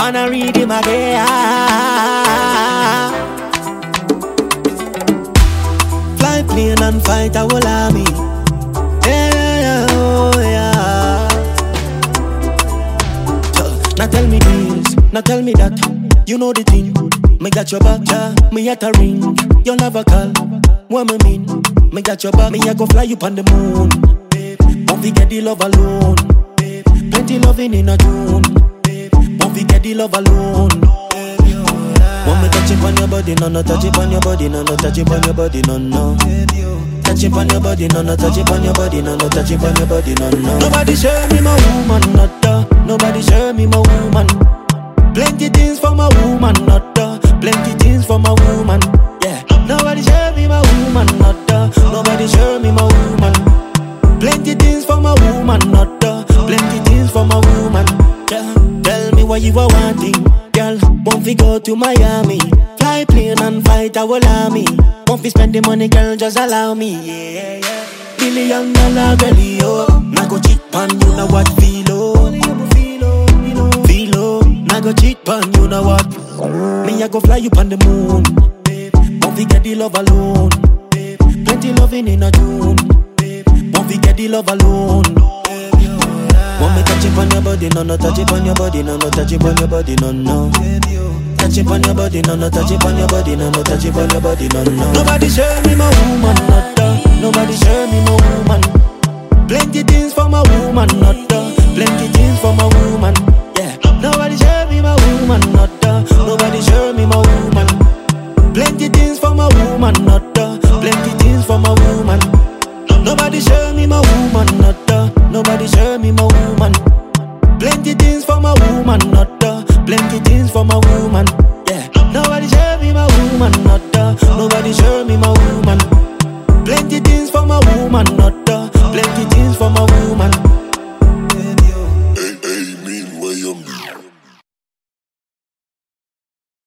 on a rhythm again. Fly plane and fight a whole army. Yeah, oh yeah. Now tell me this, now tell me that. You know the thing, me got your back, yeah. Me at a ring, you'll never call. What me mean? Me got your back, me I go fly you on the moon. Won't forget the love alone. Plenty loving in a tune. Won't forget the love alone. Want me touch it on your body, no, no, touch it on your body, no, no, touch it on your body, no, no. Touch it on your body, no, no, touch it on your body, no, no, touch it on your body, no, no. Nobody show me my woman, not the. Nobody show me my woman. Plenty things for my woman, not the. Plenty things for my woman, yeah. Nobody show me my woman, not the. Nobody show me my woman. Plenty things for my woman, not the. Plenty things for my woman, yeah. Tell me what you are wanting, girl. Won't we go to Miami? Fly plane and fight a whole army. Won't we spend the money, girl, just allow me, yeah, yeah. $1 million girlie, oh. Now go cheat pan, you know what, feel, oh. Feel, oh. Now go cheat pan, you know what. Me I go fly you on the moon. Won't we get the love alone. Plenty loving in a tune. Won't we get the love alone. Want me touch it on your body, no, no, touch it on your body, no, no, touch it on your body, no, no. Touch it on your body, no, no, touch it on your body, no, no, touch it on your body, no, no. Nobody show me my woman, not the. Nobody show me my woman. Plenty things for my woman, not the. Plenty things for my woman, yeah. Nobody show me my woman, not the. Nobody show me my woman. Plenty things for my woman, not the. Plenty things for my woman. Nobody show me my woman, not the. Nobody show me my woman. Plenty things for my woman, not the. Plenty things for my woman, yeah. Nobody show me my woman, not the. Nobody show me my woman. Plenty things for my woman.